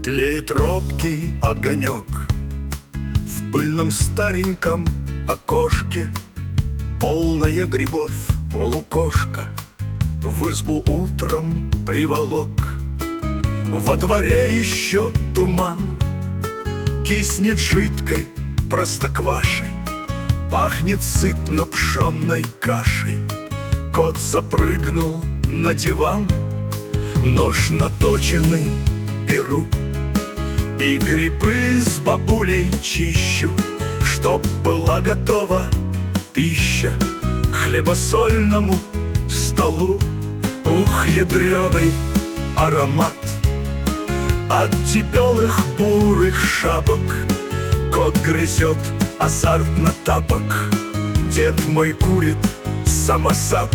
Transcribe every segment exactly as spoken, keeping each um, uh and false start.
Тлеет робкий огонек в пыльном стареньком окошке. Полная грибов полукошка в избу утром приволок. Во дворе еще туман, киснет жидкой простоквашей, пахнет сытно пшенной кашей. Кот запрыгнул на диван, нож наточенный беру, и грибы с бабулей чищу, чтоб была готова пища хлебосольному столу. Ух, ядреный аромат от дебелых бурых шапок. Кот грызет азартно тапок, дед мой курит самосад.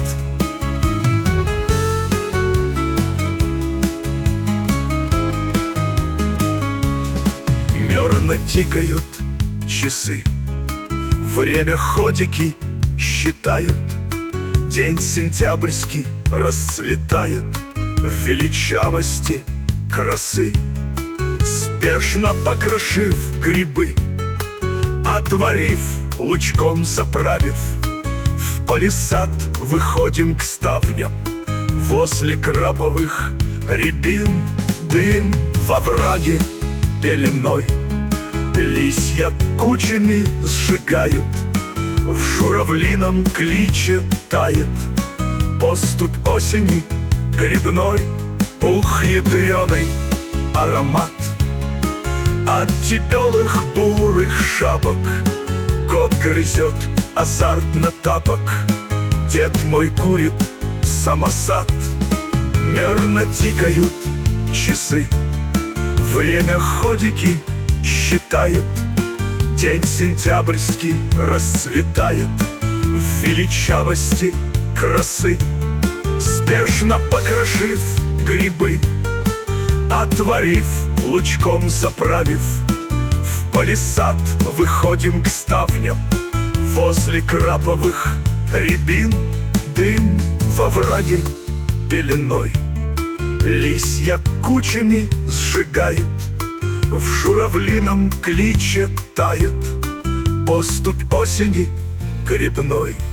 Мерно тикают часы, время ходики считают. День сентябрьский расцветает в величавости красы. Спешно покрошив грибы, отварив, лучком заправив, в палисад выходим к ставням. Возле краповых рябин дым во враге пеленой. Листья кучами сжигают, в журавлином кличе тает поступь осени грибной. Ух, ядреный аромат от дебелых бурых шапок. Кот грызет азартно тапок, дед мой курит самосад. Мерно тикают часы, время ходики считают. День сентябрьский расцветает в величавости красы. Спешно покрошив грибы, отварив, лучком заправив, в палисад выходим к ставням. Возле краповых рябин дым во враге пеленой. Листья кучами сжигают, в журавлином кличе тает поступь осени грибной.